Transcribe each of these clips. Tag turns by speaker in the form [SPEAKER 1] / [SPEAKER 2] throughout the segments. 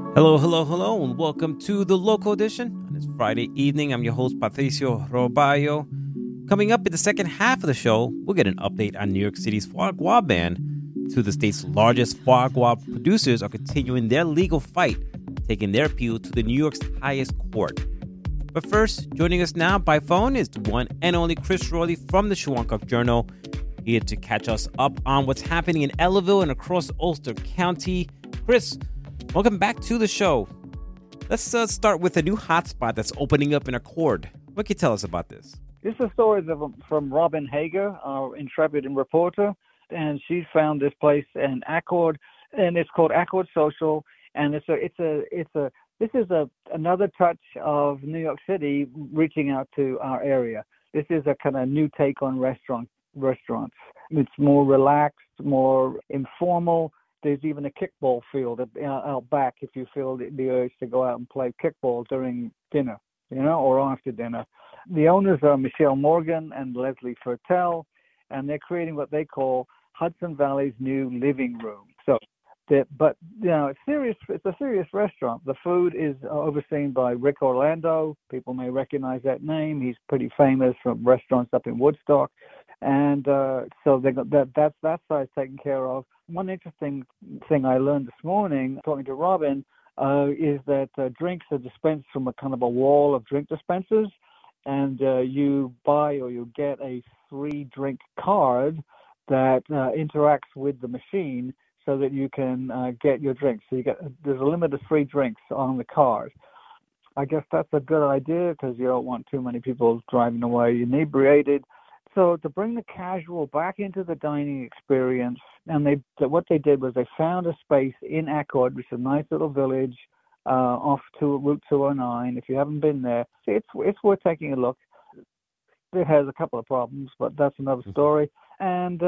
[SPEAKER 1] Hello, hello, hello, and welcome to the Local Edition. On this Friday evening, I'm your host, Patricio Roballo. Coming up in the second half of the show, we'll get an update on New York City's foie gras ban. Two of the state's largest foie gras producers are continuing their legal fight, taking their appeal to the New York's highest court. But first, joining us now by phone is the one and only Chris Rowley from the Shawangunk Journal, here to catch us up on what's happening in Ellerville and across Ulster County. Chris, welcome back to the show. Let's start with a new hotspot that's opening up in Accord. What can you tell us about this?
[SPEAKER 2] This is a story from Robin Hager, our intrepid reporter, and she found this place in Accord, and it's called Accord Social, and this is another touch of New York City reaching out to our area. This is a kind of new take on restaurants. It's more relaxed, more informal. There's even a kickball field out back if you feel the urge to go out and play kickball during dinner, or after dinner. The owners are Michelle Morgan and Leslie Fertel, and they're creating what they call Hudson Valley's new living room. It's a serious restaurant. The food is overseen by Rick Orlando. People may recognize that name. He's pretty famous from restaurants up in Woodstock. And so that's that side's taken care of. One interesting thing I learned this morning, talking to Robin, is that drinks are dispensed from a kind of a wall of drink dispensers, and you buy or you get a free drink card that interacts with the machine so that you can get your drinks. So there's a limit of free drinks on the card. I guess that's a good idea because you don't want too many people driving away inebriated. So to bring the casual back into the dining experience, and what they did was they found a space in Accord, which is a nice little village off to Route 209. If you haven't been there, it's worth taking a look. It has a couple of problems, but that's another story. And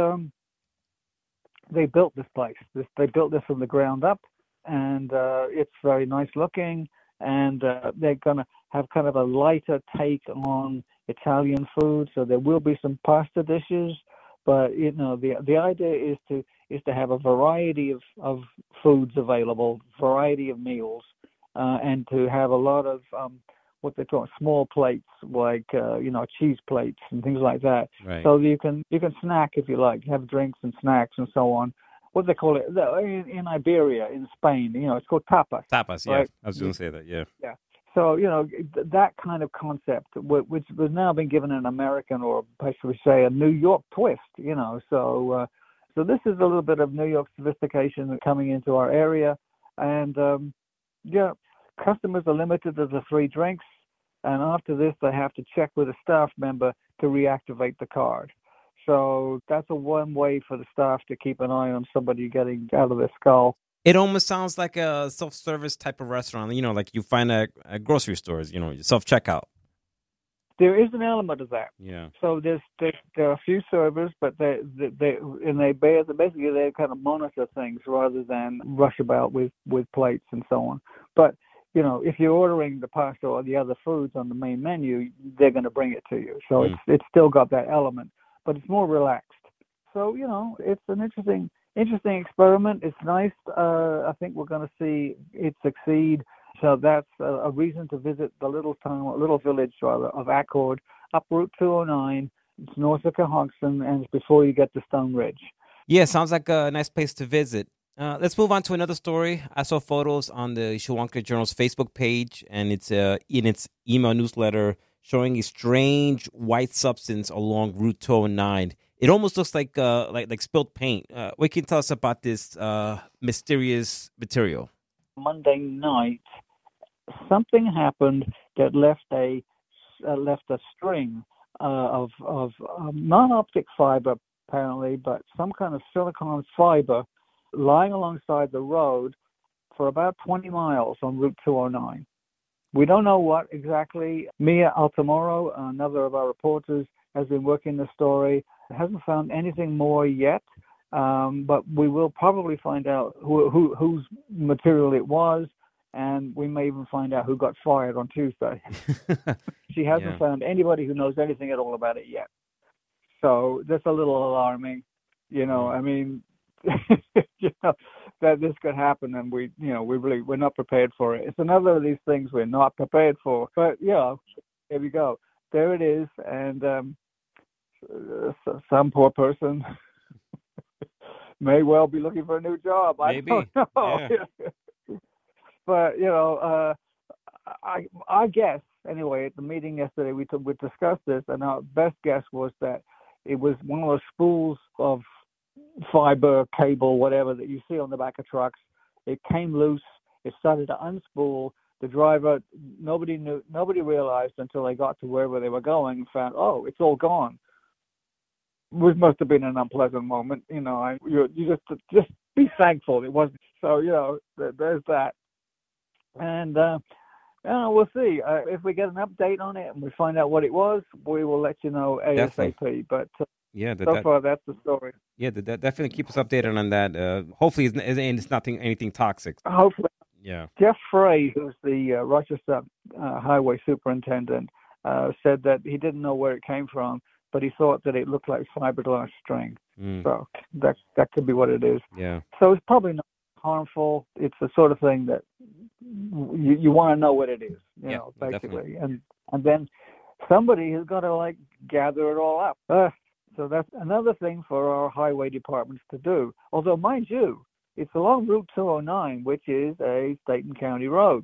[SPEAKER 2] they built this place. They built this from the ground up, and it's very nice looking. And they're going to have kind of a lighter take on Italian food, so there will be some pasta dishes, but the idea is to have a variety of foods available, variety of meals, and to have a lot of what they call small plates, like cheese plates and things like that.
[SPEAKER 1] Right.
[SPEAKER 2] So you can snack if you like, have drinks and snacks and so on. What they call it in Iberia, in Spain, it's called tapas.
[SPEAKER 1] Tapas, yeah.
[SPEAKER 2] Right?
[SPEAKER 1] I was going to say that, yeah.
[SPEAKER 2] Yeah. So, that kind of concept, which has now been given an American, or should we say a New York twist, So this is a little bit of New York sophistication coming into our area. And, customers are limited to the 3 drinks. And after this, they have to check with a staff member to reactivate the card. So that's one way for the staff to keep an eye on somebody getting out of their skull.
[SPEAKER 1] It almost sounds like a self-service type of restaurant, like you find at grocery stores, self-checkout.
[SPEAKER 2] There is an element of that.
[SPEAKER 1] Yeah.
[SPEAKER 2] So there are a few servers, but they kind of monitor things rather than rush about with plates and so on. But if you're ordering the pasta or the other foods on the main menu, they're going to bring it to you. So it's still got that element, but it's more relaxed. So it's an interesting experiment. It's nice. I think we're going to see it succeed. So that's a reason to visit the little village of Accord, up Route 209. It's north of Cohaston, and it's before you get to Stone Ridge.
[SPEAKER 1] Yeah, sounds like a nice place to visit. Let's move on to another story. I saw photos on the Shawangunk Journal's Facebook page, and it's in its email newsletter showing a strange white substance along Route 209. It almost looks like spilled paint. What can you tell us about this mysterious material?
[SPEAKER 2] Monday night, something happened that left a string of non-optic fiber, apparently, but some kind of silicone fiber lying alongside the road for about 20 miles on Route 209. We don't know what exactly. Mia Altamoro, another of our reporters, has been working the story. Hasn't found anything more yet, but we will probably find out whose material it was, and we may even find out who got fired on Tuesday. She hasn't found anybody who knows anything at all about it yet. So that's a little alarming. I mean, that this could happen, and we're not prepared for it. It's another of these things we're not prepared for. But there we go. There it is, and some poor person may well be looking for a new job.
[SPEAKER 1] Maybe.
[SPEAKER 2] I don't know.
[SPEAKER 1] Yeah.
[SPEAKER 2] But I guess anyway at the meeting yesterday we discussed this, and our best guess was that it was one of those spools of fiber cable, whatever that you see on the back of trucks. It came loose. It started to unspool. The driver, nobody realized until they got to wherever they were going and found, oh, it's all gone. Which must have been an unpleasant moment. You just be thankful it wasn't. So there's that. And we'll see if we get an update on it and we find out what it was. We will let you know ASAP.
[SPEAKER 1] Definitely.
[SPEAKER 2] But
[SPEAKER 1] yeah,
[SPEAKER 2] so far that's the story.
[SPEAKER 1] Yeah, that definitely keep us updated on that. Hopefully, it's nothing anything toxic.
[SPEAKER 2] Hopefully.
[SPEAKER 1] Yeah.
[SPEAKER 2] Jeff Frey, who's the Rochester Highway Superintendent, said that he didn't know where it came from, but he thought that it looked like fiberglass string. So that could be what it is.
[SPEAKER 1] Yeah.
[SPEAKER 2] So it's probably not harmful. It's the sort of thing that you want to know what it is, basically.
[SPEAKER 1] Definitely.
[SPEAKER 2] And then somebody has got to gather it all up. So that's another thing for our highway departments to do. Although, mind you, it's along Route 209, which is a state and county road.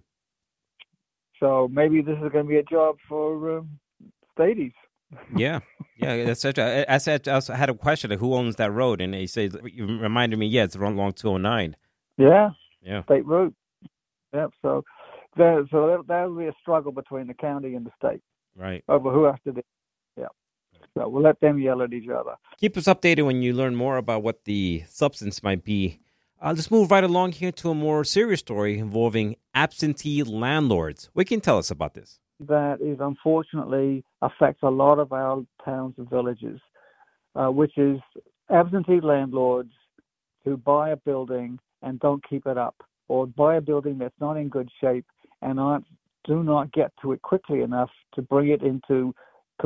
[SPEAKER 2] So maybe this is going to be a job for Stadies.
[SPEAKER 1] Yeah. That's such I also had a question of who owns that road, and he says, you reminded me, it's along 209.
[SPEAKER 2] Yeah.
[SPEAKER 1] State
[SPEAKER 2] road. Yep. So that'll be a struggle between the county and the state.
[SPEAKER 1] Right.
[SPEAKER 2] Over who has to do. Yeah. So we'll let them yell at each other.
[SPEAKER 1] Keep us updated when you learn more about what the substance might be. Let's move right along here to a more serious story involving absentee landlords. What can you tell us about this?
[SPEAKER 2] That is unfortunately affects a lot of our towns and villages, which is absentee landlords who buy a building and don't keep it up, or buy a building that's not in good shape and do not get to it quickly enough to bring it into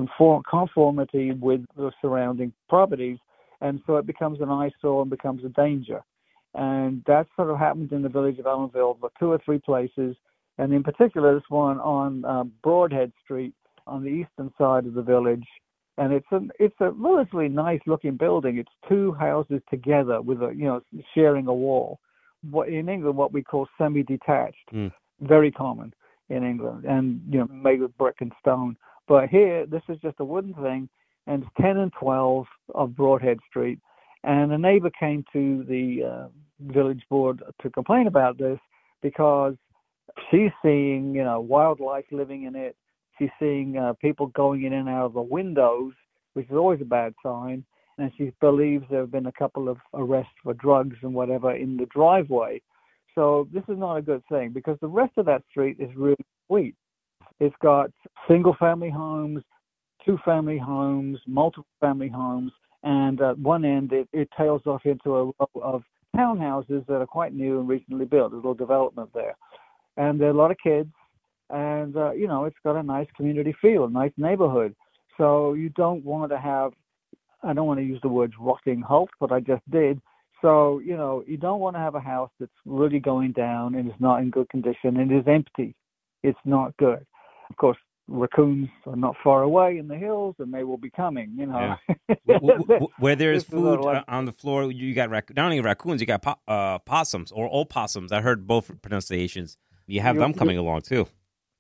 [SPEAKER 2] conformity with the surrounding properties, and so it becomes an eyesore and becomes a danger. And that sort of happened in the village of Ellenville, but 2 or 3 places, and in particular this one on Broadhead Street on the eastern side of the village. And it's a relatively nice looking building. It's 2 houses together with sharing a wall. In England, what we call semi-detached, very common in England, and made with brick and stone. But here, this is just a wooden thing, and it's 10 and 12 of Broadhead Street. And a neighbor came to the village board to complain about this because she's seeing, wildlife living in it. She's seeing people going in and out of the windows, which is always a bad sign. And she believes there have been a couple of arrests for drugs and whatever in the driveway. So this is not a good thing because the rest of that street is really sweet. It's got single-family homes, 2-family homes, multiple-family homes, and at one end it tails off into a row of townhouses that are quite new and recently built. There's a little development there. And there are a lot of kids, and, it's got a nice community feel, a nice neighborhood. So you don't want to have, I don't want to use the words rotting halt, but I just did. So, you don't want to have a house that's really going down and is not in good condition and is empty. It's not good. Of course, raccoons are not far away in the hills, and they will be coming,
[SPEAKER 1] Yeah. Where there's food on the floor, you got not only raccoons, you got possums or opossums. I heard both pronunciations. You have them coming along, too.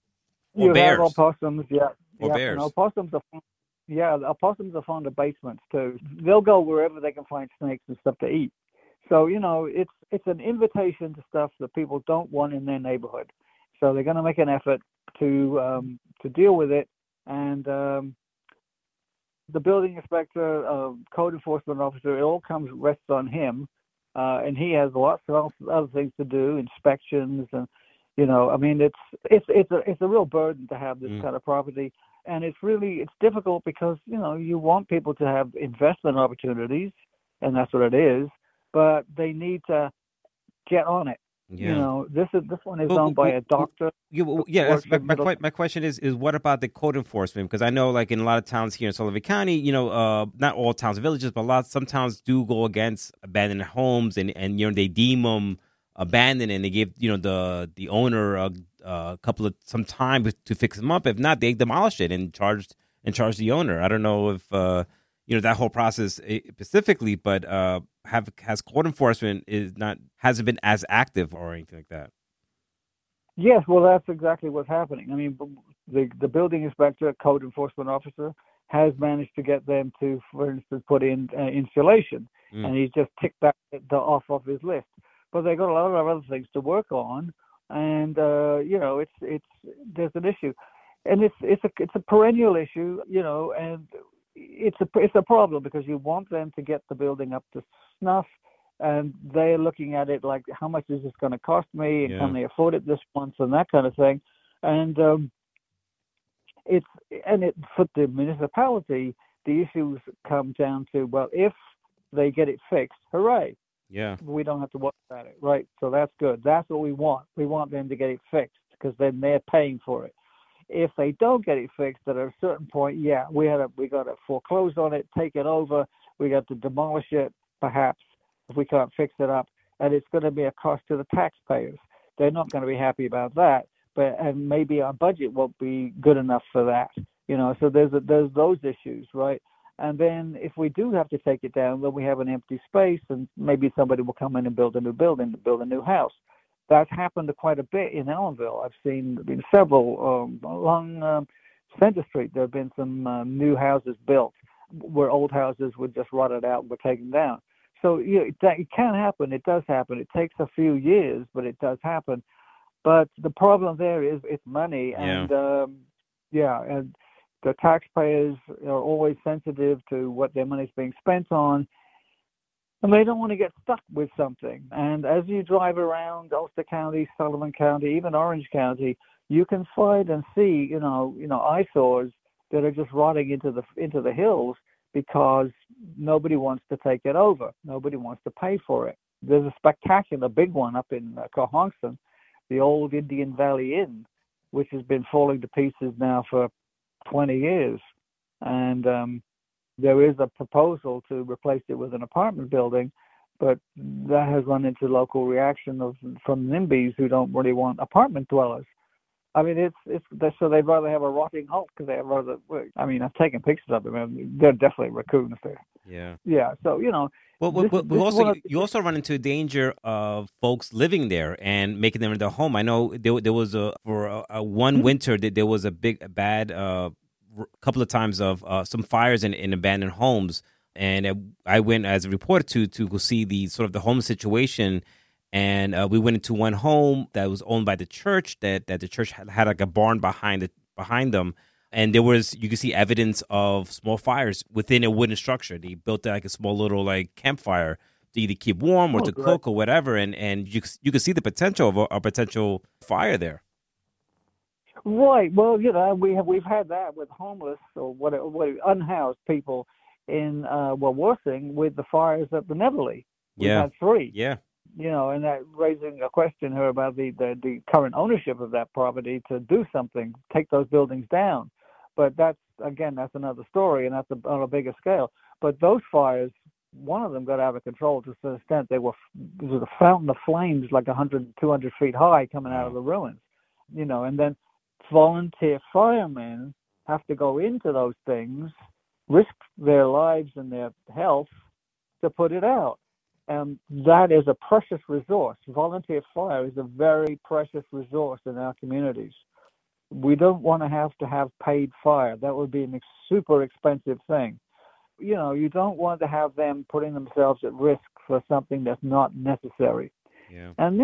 [SPEAKER 1] Or bears.
[SPEAKER 2] Have opossums, yeah.
[SPEAKER 1] Or bears.
[SPEAKER 2] And opossums are fond of basements, too. They'll go wherever they can find snakes and stuff to eat. So, it's an invitation to stuff that people don't want in their neighborhood. So they're going to make an effort to deal with it. And the building inspector, code enforcement officer, it all rests on him. And he has lots of other things to do, inspections, and it's a real burden to have this kind of property. And it's difficult because you want people to have investment opportunities, and that's what it is. But they need to get on it. You
[SPEAKER 1] Yeah.
[SPEAKER 2] know, this one is
[SPEAKER 1] Well,
[SPEAKER 2] owned by a doctor who
[SPEAKER 1] yeah, that's
[SPEAKER 2] works in Middle.
[SPEAKER 1] my question is what about the code enforcement? Because I know, like in a lot of towns here in Sullivan County, not all towns and villages, but some towns do go against abandoned homes, and they deem them abandoned, and they give the owner a couple of some time to fix them up. If not, they demolish it and charge the owner. I don't know if that whole process specifically, but has code enforcement hasn't been as active or anything like that.
[SPEAKER 2] Yes, well, that's exactly what's happening. I mean, the building inspector, code enforcement officer, has managed to get them to, for instance, put in insulation,
[SPEAKER 1] Mm.
[SPEAKER 2] and he's just ticked that off his list. But they got a lot of other things to work on, and it's there's an issue, and it's a perennial issue, and it's a problem because you want them to get the building up to snuff, and they're looking at it like, how much is this going to cost me, and
[SPEAKER 1] Yeah.
[SPEAKER 2] can they afford it this month, and that kind of thing. And for the municipality, the issues come down to, well, if they get it fixed, hooray,
[SPEAKER 1] Yeah.
[SPEAKER 2] we don't have to worry about it, right? So that's good. That's what we want. We want them to get it fixed because then they're paying for it. If they don't get it fixed at a certain point, yeah, we got to foreclose on it, take it over. We got to demolish it, perhaps, if we can't fix it up, and it's going to be a cost to the taxpayers. They're not going to be happy about that, and maybe our budget won't be good enough for that. So there's those issues, right? And then if we do have to take it down, then we have an empty space, and maybe somebody will come in and build a new building, build a new house. That's happened quite a bit in Ellenville. I've seen several along Center Street. There have been some new houses built where old houses were just rotted out and were taken down. So it can happen. It does happen. It takes a few years, but it does happen. But the problem there is it's money, and and the taxpayers are always sensitive to what their money is being spent on, and they don't want to get stuck with something. And as you drive around Ulster County, Sullivan County, even Orange County, you can find and see, eyesores that are just rotting into the hills because nobody wants to take it over. Nobody wants to pay for it. There's a spectacular big one up in Cohonson, the old Indian Valley Inn, which has been falling to pieces now for 20 years. And there is a proposal to replace it with an apartment building, but that has run into local reaction from NIMBYs who don't really want apartment dwellers. I mean, so they'd rather have a rotting hulk because they have rather. I mean, I've taken pictures of them, and they're definitely raccoons there.
[SPEAKER 1] Yeah.
[SPEAKER 2] Yeah. So
[SPEAKER 1] Well, you also run into danger of folks living there and making them their home. I know there was one winter that there was a bad couple of times of some fires in abandoned homes, and I went as a reporter to go see the home situation. And we went into one home that was owned by the church that the church had like a barn behind them. And you could see evidence of small fires within a wooden structure. They built like a small little like campfire to either keep warm or to cook or whatever. And you could see the potential of a potential fire there.
[SPEAKER 2] Right. Well, we've had that with homeless or what unhoused people in Worthing with the fires at the Neverly. We've had 3.
[SPEAKER 1] Yeah.
[SPEAKER 2] And that raising a question here about the current ownership of that property to do something, take those buildings down. But that's another story, and that's on a bigger scale. But those fires, one of them got out of control to the extent there was a fountain of flames like 100, 200 feet high coming out of the ruins. And then volunteer firemen have to go into those things, risk their lives and their health to put it out. And that is a precious resource. Volunteer fire is a very precious resource in our communities. We don't want to have paid fire. That would be a super expensive thing. You don't want to have them putting themselves at risk for something that's not necessary.
[SPEAKER 1] Yeah.
[SPEAKER 2] And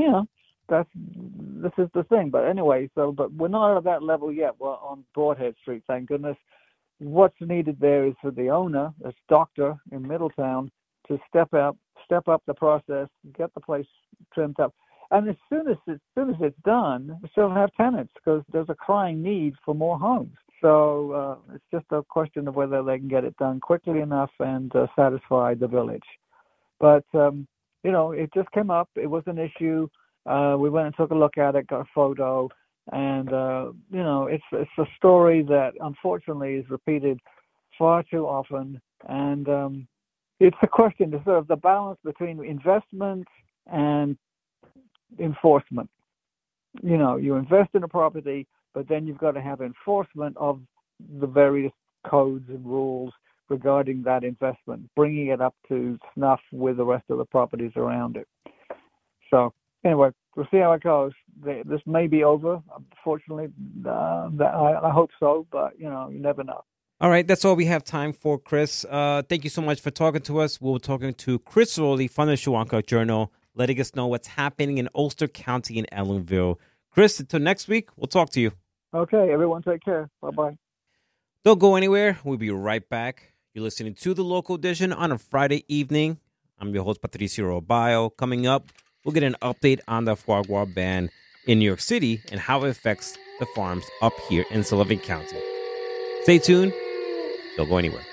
[SPEAKER 2] this is the thing. But anyway, but we're not at that level yet. We're on Broadhead Street, thank goodness. What's needed there is for the owner, this doctor in Middletown, to step up the process, get the place trimmed up. And as soon as it's done, we still have tenants because there's a crying need for more homes. So it's just a question of whether they can get it done quickly enough and satisfy the village. But, it just came up. It was an issue. We went and took a look at it, got a photo, and it's a story that unfortunately is repeated far too often, and it's a question to sort of the balance between investment and enforcement. You invest in a property, but then you've got to have enforcement of the various codes and rules regarding that investment, bringing it up to snuff with the rest of the properties around it. So anyway, we'll see how it goes. This may be over, unfortunately. I hope so, but you never know.
[SPEAKER 1] All right, that's all we have time for, Chris. Thank you so much for talking to us. We'll be talking to Chris Rowley from the Shawangunk Journal, letting us know what's happening in Ulster County and Ellenville. Chris, until next week, we'll talk to you.
[SPEAKER 2] Okay, everyone take care. Bye-bye.
[SPEAKER 1] Don't go anywhere. We'll be right back. You're listening to The Local Edition on a Friday evening. I'm your host, Patricio Robayo. Coming up, we'll get an update on the foie gras ban in New York City and how it affects the farms up here in Sullivan County. Stay tuned. Don't go anywhere.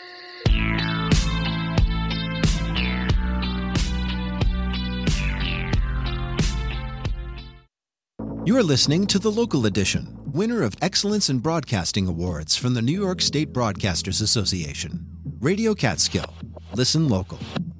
[SPEAKER 3] You're listening to The Local Edition, winner of Excellence in Broadcasting Awards from the New York State Broadcasters Association. Radio Catskill. Listen local.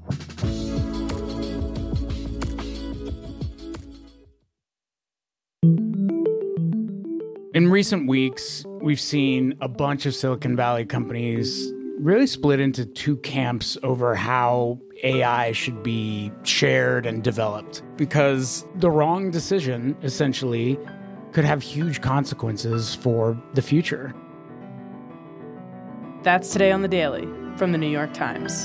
[SPEAKER 4] In recent weeks, we've seen a bunch of Silicon Valley companies really split into two camps over how AI should be shared and developed, because the wrong decision, essentially, could have huge consequences for the future.
[SPEAKER 5] That's today on The Daily from The New York Times.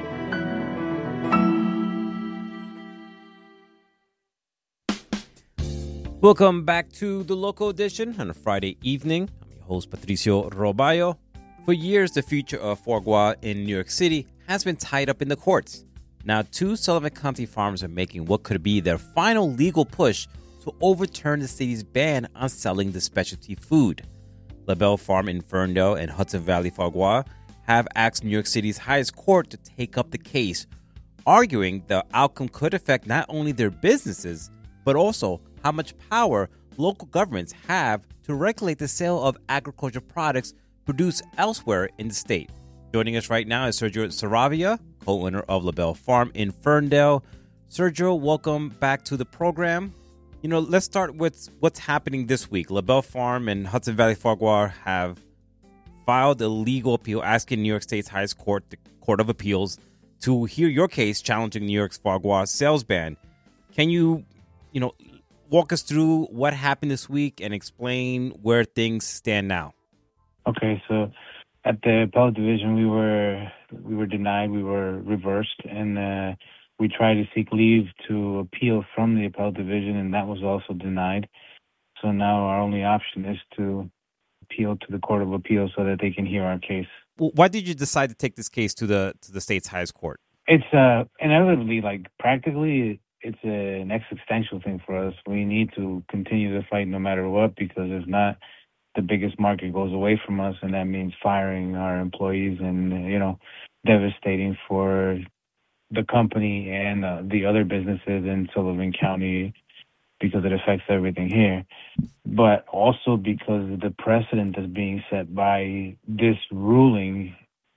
[SPEAKER 1] Welcome back to The Local Edition on a Friday evening. I'm your host, Patricio Robayo. For years, the future of foie gras in New York City has been tied up in the courts. Now, two Sullivan County farms are making what could be their final legal push to overturn the city's ban on selling the specialty food. LaBelle Farm in Ferndale and Hudson Valley Foie Gras have asked New York City's highest court to take up the case, arguing the outcome could affect not only their businesses, but also how much power local governments have to regulate the sale of agricultural products produced elsewhere in the state. Joining us right now is Sergio Saravia, co-owner of LaBelle Farm in Ferndale. Sergio, welcome back to the program. Let's start with what's happening this week. LaBelle Farm and Hudson Valley Foie Gras have filed a legal appeal asking New York State's highest court, the Court of Appeals, to hear your case challenging New York's foie gras sales ban. Can you, walk us through what happened this week and explain where things stand now?
[SPEAKER 6] Okay, so at the appellate division, we were denied, we were reversed, and we tried to seek leave to appeal from the appellate division, and that was also denied. So now our only option is to appeal to the Court of Appeals so that they can hear our case.
[SPEAKER 1] Why did you decide to take this case to the state's highest court?
[SPEAKER 6] It's inevitably, practically, it's an existential thing for us. We need to continue the fight no matter what, because if not, the biggest market goes away from us, and that means firing our employees and, devastating for the company and the other businesses in Sullivan County, because it affects everything here. But also because the precedent that's being set by this ruling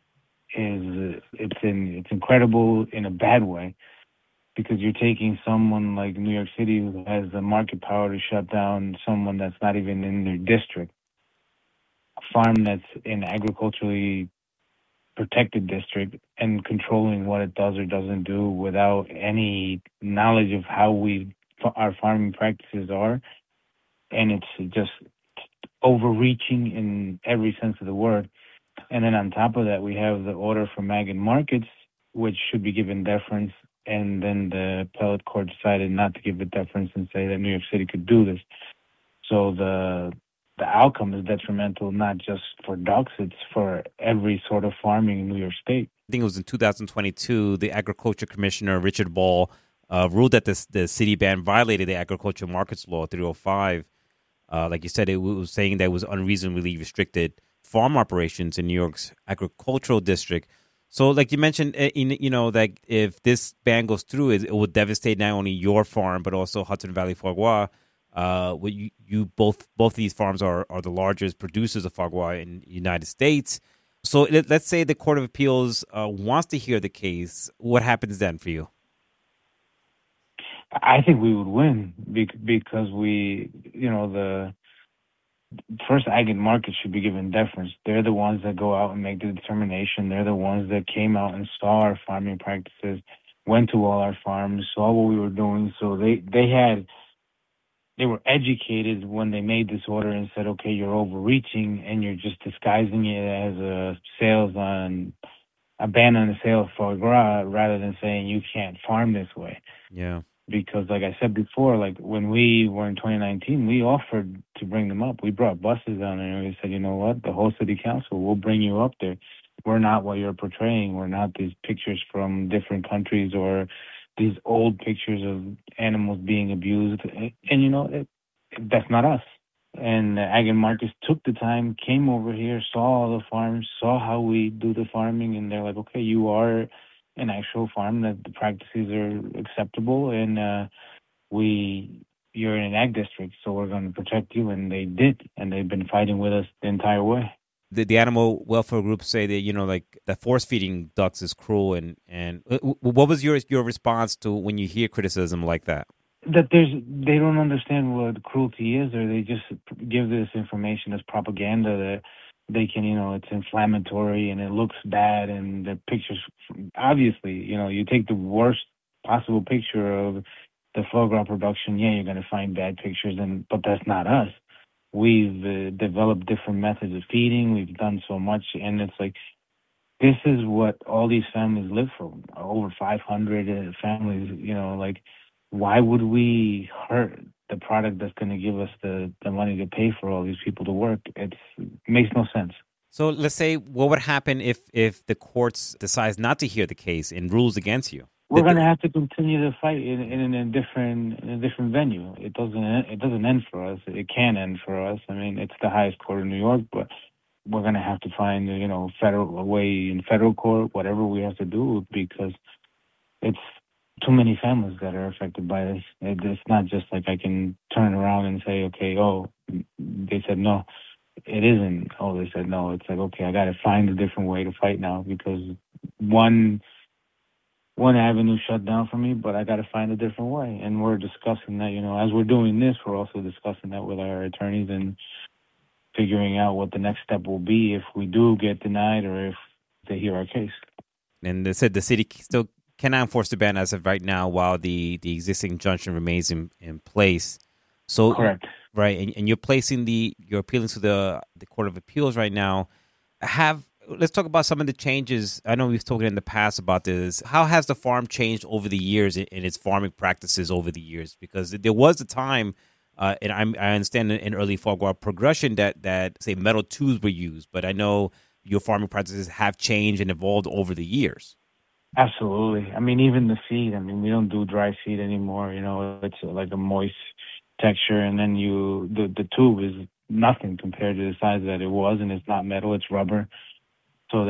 [SPEAKER 6] it's incredible in a bad way, because you're taking someone like New York City, who has the market power to shut down someone that's not even in their district, a farm that's in agriculturally protected district, and controlling what it does or doesn't do without any knowledge of how our farming practices are. And it's just overreaching in every sense of the word. And then on top of that, we have the order from Ag and Markets, which should be given deference. And then the appellate court decided not to give it deference and say that New York City could do this. So the outcome is detrimental, not just for ducks, it's for every sort of farming in New York State.
[SPEAKER 1] I think it was in 2022, the Agriculture Commissioner, Richard Ball, ruled that the city ban violated the Agricultural Markets Law 305. Like you said, it was saying that it was unreasonably restricted farm operations in New York's agricultural district. So, like you mentioned, that if this ban goes through, it will devastate not only your farm but also Hudson Valley Foie Gras. You both of these farms are the largest producers of foie gras in the United States. So, let's say the Court of Appeals wants to hear the case. What happens then for you?
[SPEAKER 6] I think we would win because the first ag and market should be given deference. They're the ones that go out and make the determination. They're the ones that came out and saw our farming practices, went to all our farms, saw what we were doing. So they were educated when they made this order and said, okay, you're overreaching and you're just disguising it as a ban on the sale of foie gras rather than saying you can't farm this way.
[SPEAKER 1] Yeah.
[SPEAKER 6] Because like I said before, like when we were in 2019, we offered to bring them up. We brought buses down there and we said, you know what, the whole city council, we'll bring you up there. We're not what you're portraying. We're not these pictures from different countries or these old pictures of animals being abused. And that's not us. And Ag and Marcus took the time, came over here, saw all the farms, saw how we do the farming, and they're like, okay, you are an actual farm that the practices are acceptable, and you're in an ag district, so we're going to protect you. And they did, and they've been fighting with us the entire way.
[SPEAKER 1] The animal welfare groups say that that force feeding ducks is cruel, and what was your response to when you hear criticism like that?
[SPEAKER 6] That they don't understand what cruelty is, or they just give this information as propaganda that they can, it's inflammatory and it looks bad, and the pictures, obviously, you take the worst possible picture of the foie gras production, you're going to find bad pictures, but that's not us. We've developed different methods of feeding. We've done so much, and it's like, this is what all these families live for. Over 500 families, why would we hurt the product that's going to give us the money to pay for all these people to work? It makes no sense.
[SPEAKER 1] So let's say, what would happen if the courts decides not to hear the case and rules against you?
[SPEAKER 6] We're going to have to continue to fight in a different venue. It doesn't end for us. It can end for us. I mean, it's the highest court in New York, but we're going to have to find a way in federal court, whatever we have to do, because it's too many families that are affected by this. It's not just like I can turn around and say, okay, they said no. It isn't, they said no. It's like, okay, I got to find a different way to fight now, because one avenue shut down for me, but I got to find a different way. And we're discussing that, as we're doing this, we're also discussing that with our attorneys and figuring out what the next step will be if we do get denied or if they hear our case.
[SPEAKER 1] And they said the city still cannot enforce the ban as of right now while the existing injunction remains in place. So,
[SPEAKER 6] correct.
[SPEAKER 1] Right, and you're appealing to the Court of Appeals right now. Let's talk about some of the changes. I know we've spoken in the past about this. How has the farm changed over the years in its farming practices over the years? Because there was a time, and I understand in early foie gras progression that say metal tubes were used, but I know your farming practices have changed and evolved over the years.
[SPEAKER 6] Absolutely. I mean, even the feed. I mean, we don't do dry feed anymore. It's like a moist texture, and then the tube is nothing compared to the size that it was, and it's not metal, it's rubber. So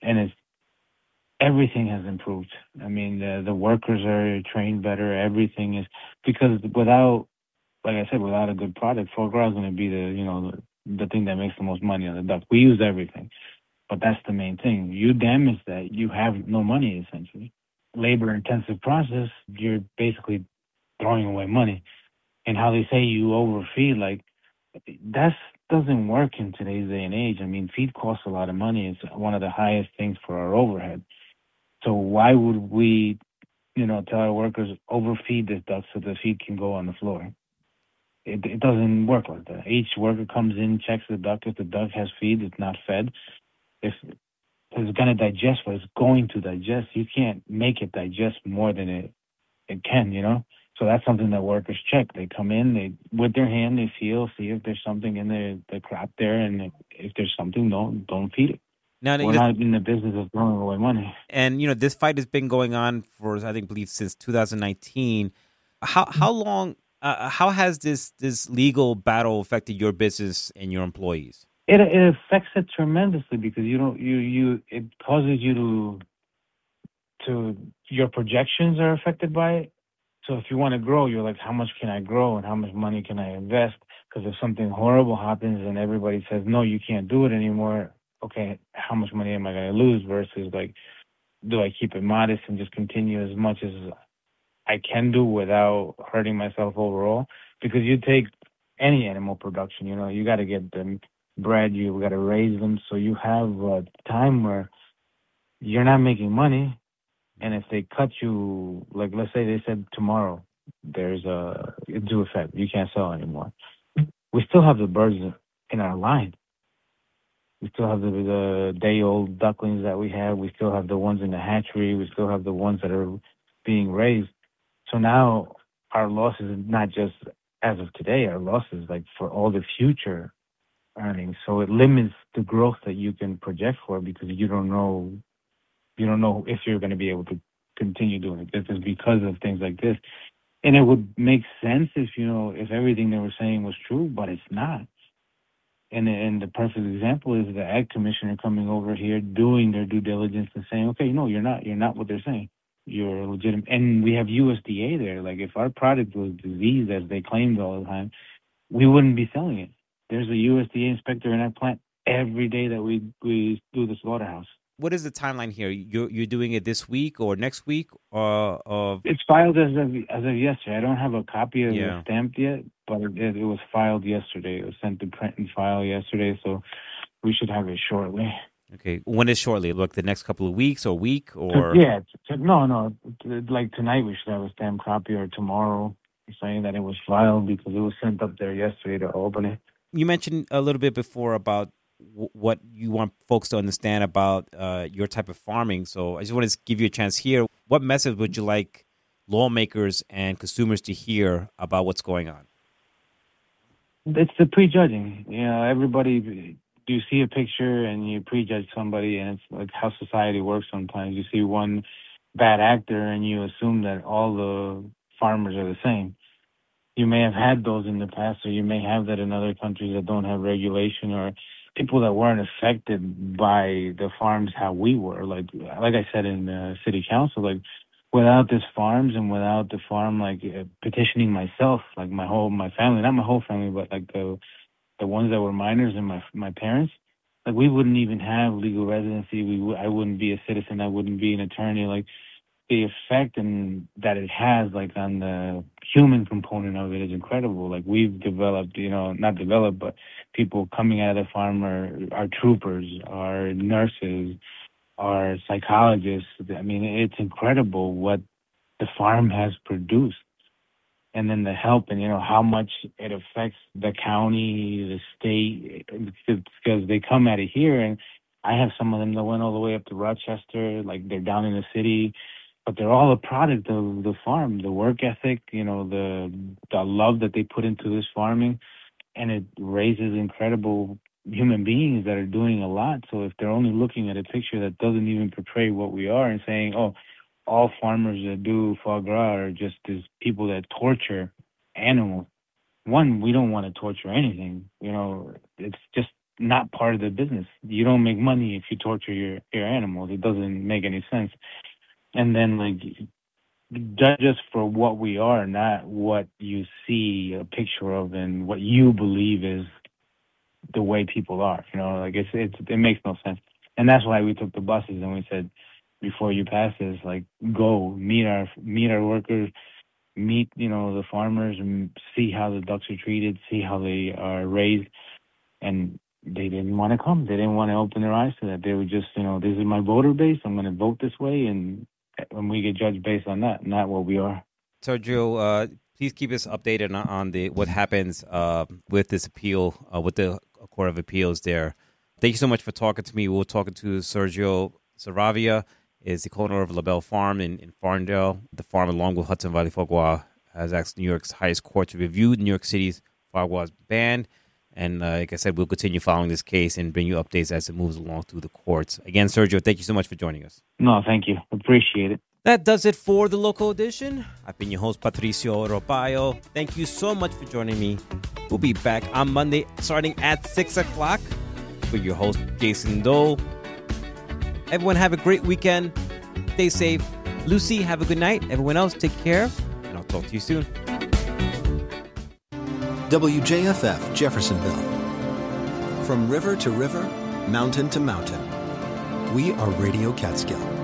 [SPEAKER 6] everything has improved. I mean, the workers are trained better. Everything is, because without a good product, foie gras is going to be the thing that makes the most money on the duck. We use everything, but that's the main thing. You damage that, you have no money, essentially. Labor-intensive process, you're basically throwing away money. And how they say you overfeed, that doesn't work in today's day and age. I mean, feed costs a lot of money. It's one of the highest things for our overhead. So why would we, tell our workers overfeed this duck so the feed can go on the floor? It doesn't work like that. Each worker comes in, checks the duck. If the duck has feed, it's not fed. If it's going to digest what it's going to digest, you can't make it digest more than it can, So that's something that workers check. They come in, with their hand, they feel, see if there's something in the crop there, and if there's something, don't feed it.
[SPEAKER 1] Now,
[SPEAKER 6] we're not in the business of throwing away money.
[SPEAKER 1] And this fight has been going on for, I believe, since 2019. How long? How has this legal battle affected your business and your employees?
[SPEAKER 6] It affects it tremendously because it causes you to your projections are affected by it. So if you want to grow, you're like, how much can I grow and how much money can I invest? Because if something horrible happens and everybody says, no, you can't do it anymore, okay, how much money am I going to lose versus like, do I keep it modest and just continue as much as I can do without hurting myself overall? Because you take any animal production, you got to get them bred, you got to raise them. So you have a time where you're not making money. And if they cut you, like let's say they said tomorrow, there's a due effect, you can't sell anymore. We still have the birds in our line. We still have the day-old ducklings that we have. We still have the ones in the hatchery. We still have the ones that are being raised. So now our loss is not just as of today. Our loss is like for all the future earnings. So it limits the growth that you can project for because you don't know if you're going to be able to continue doing business because of things like this. And it would make sense if everything they were saying was true, but it's not. And the perfect example is the ag commissioner coming over here, doing their due diligence and saying, okay, no, you're not what they're saying. You're legitimate. And we have USDA there. Like if our product was diseased, as they claimed all the time, we wouldn't be selling it. There's a USDA inspector in our plant every day that we do the slaughterhouse.
[SPEAKER 1] What is the timeline here? You're doing it this week or next week?
[SPEAKER 6] It's filed as of yesterday. I don't have a copy of it stamped yet, but it was filed yesterday. It was sent to print and file yesterday, so we should have it shortly.
[SPEAKER 1] Okay. When is shortly? Like the next couple of weeks or week? Or
[SPEAKER 6] yeah. No. Like tonight we should have a stamped copy or tomorrow saying that it was filed because it was sent up there yesterday to Albany.
[SPEAKER 1] You mentioned a little bit before about what you want folks to understand about your type of farming. So I just want to give you a chance here. What message would you like lawmakers and consumers to hear about what's going on?
[SPEAKER 6] It's the prejudging. Everybody, you see a picture and you prejudge somebody, and it's like how society works sometimes. You see one bad actor and you assume that all the farmers are the same. You may have had those in the past, or you may have that in other countries that don't have regulation, or people that weren't affected by the farms how we were. Like I said in city council, like without this farms and without the farm, like petitioning myself, like my family, not my whole family, but like the ones that were minors and my parents, like we wouldn't even have legal residency. I wouldn't be a citizen. I wouldn't be an attorney. Like the effect and that it has, like on the human component of it, is incredible. Like we've developed, not developed, but people coming out of the farm are troopers, are nurses, are psychologists. I mean, it's incredible what the farm has produced. And then the help and, how much it affects the county, the state, because they come out of here. And I have some of them that went all the way up to Rochester, like they're down in the city. But they're all a product of the farm, the work ethic, the love that they put into this farming, and it raises incredible human beings that are doing a lot. So if they're only looking at a picture that doesn't even portray what we are and saying, oh, all farmers that do foie gras are just these people that torture animals. One, we don't want to torture anything. It's just not part of the business. You don't make money if you torture your animals. It doesn't make any sense. And then, judge us for what we are, not what you see a picture of and what you believe is the way people are. It makes no sense. And that's why we took the buses and we said, before you pass this, go meet our workers, meet the farmers, and see how the ducks are treated, see how they are raised. And they didn't want to come. They didn't want to open their eyes to that. They were just, this is my voter base. I'm going to vote this way, and we get judged based on that, not what we are.
[SPEAKER 1] Sergio, please keep us updated on what happens with this appeal, with the Court of Appeals there. Thank you so much for talking to me. We're talking to Sergio Saravia, is the co-owner of LaBelle Farm in Farmdale. The farm, along with Hudson Valley Foie Gras, has asked New York's highest court to review New York City's foie gras ban. And like I said, we'll continue following this case and bring you updates as it moves along through the courts. Again, Sergio, thank you so much for joining us.
[SPEAKER 6] No, thank you. Appreciate it.
[SPEAKER 1] That does it for the Local Edition. I've been your host, Patricio Robayo. Thank you so much for joining me. We'll be back on Monday starting at 6 o'clock. with your host, Jason Dole. Everyone have a great weekend. Stay safe. Lucy, have a good night. Everyone else, take care. And I'll talk to you soon.
[SPEAKER 3] WJFF Jeffersonville. From river to river, mountain to mountain, we are Radio Catskill.